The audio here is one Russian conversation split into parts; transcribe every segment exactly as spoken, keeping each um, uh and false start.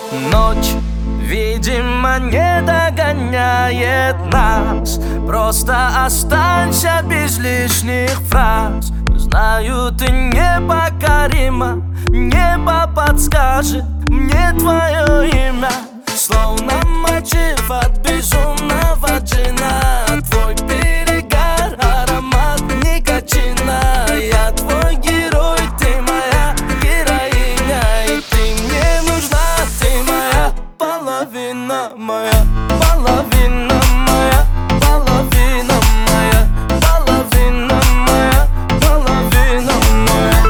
Ночь, видимо, не догоняет нас. Просто останься без лишних фраз. Знаю, ты непокорима. Небо подскажет мне твое имя. Словно мотив от безумного джина. Твой перегар, аромат никотина. Я твой герой, ты моя героиня. И ты мне нужна, ты моя половина, моя половина, моя половина, моя половина, моя половина, моя.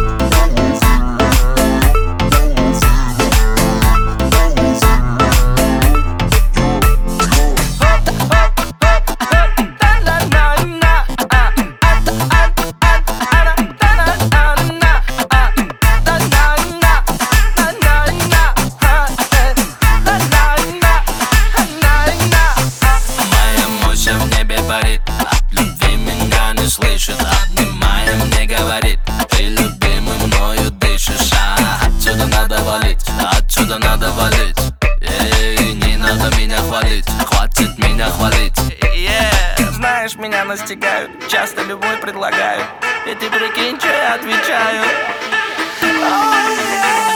От любви меня не слышит, обнимая мне говорит: ты любимый мною дышишь. А отсюда надо валить, отсюда надо валить. Эй, не надо меня хвалить, хватит меня хвалить. Yeah. Знаешь, меня настигают, часто любой предлагают. И ты прикинь, что я отвечаю. Oh, yeah.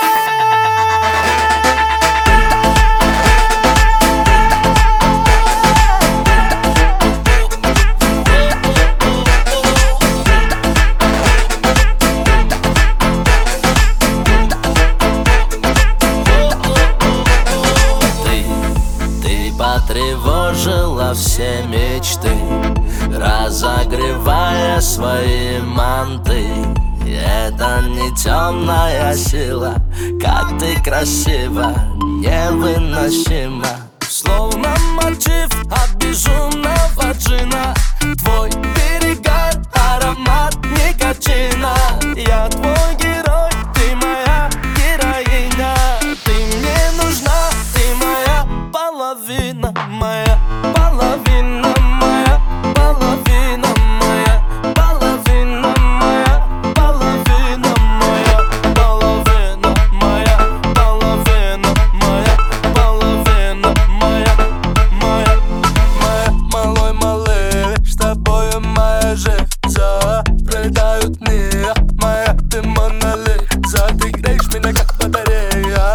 Потревожила все мечты, разогревая свои манты. Это не темная сила, как ты красива, невыносима. Словно мотив от безумного джина. Твой перегар, аромат никотина. Я твой герой, ты моя героиня. Ты мне нужна, ты моя половина, моя половина, моя половина, моя половина, моя половина, моя половина, моя половина, моя половина, моя, моя, моя. Малой, малыш, с тобою моя жизнь. Пролетают дни, моя, ты Мона Лиза. Ты греешь меня как батарея,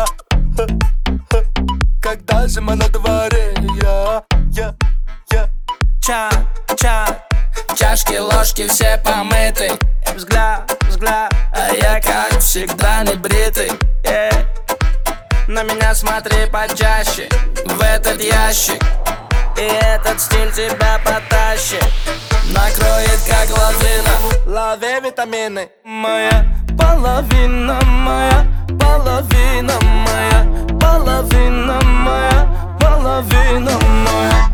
когда зима на дворе. Я, я, я. Ча, ча, чашки, ложки все помыты. Взгляд, взгляд, а я как всегда не бритый. Yeah. На меня смотри почаще, в этот ящик. И этот стиль тебя потащит, накроет как лавина. Лови витамины. Моя половина, моя половина, моя половина, моя половина, моя.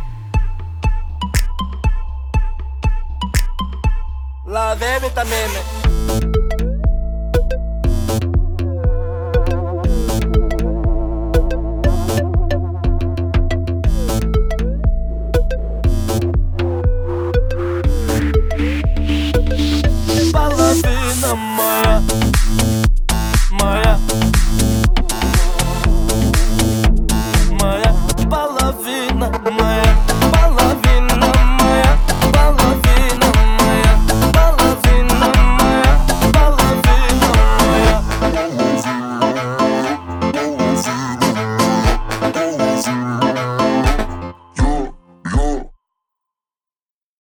Лови витамины.